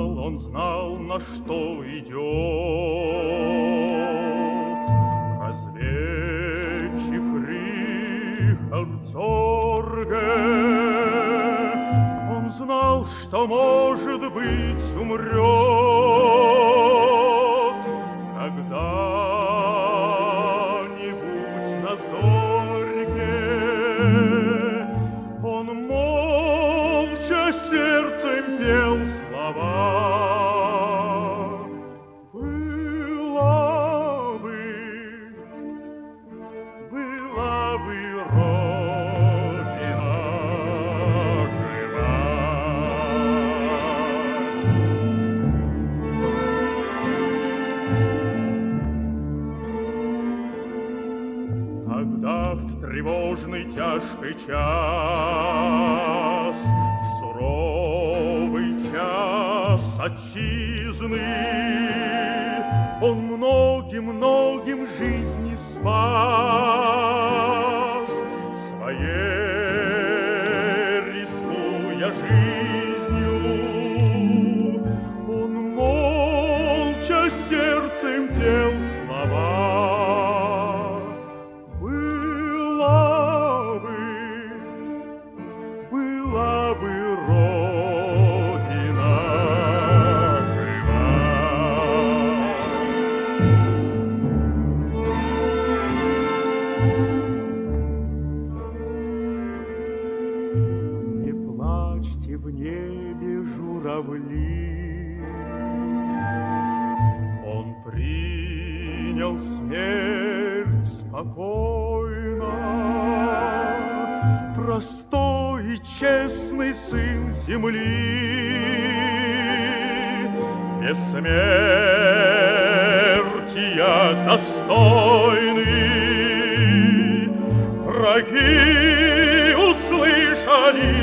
знал, на что идет. Разведчик Рихард Зорге, он знал, что, может быть, умрет когда-нибудь на зорьке. Он молча сердцем пел слова. Была бы Родина жива. Тогда в тревожный тяжкий час, в суровый час отчизны, он многим жизни спас, своей рискуя жизнью. Он молча сердцем пел слова. Была бы Родина жива. Не плачьте в небе, журавли, он принял смерть спокойно. Простой и честный сын земли, бессмертия достойный. Враги услышали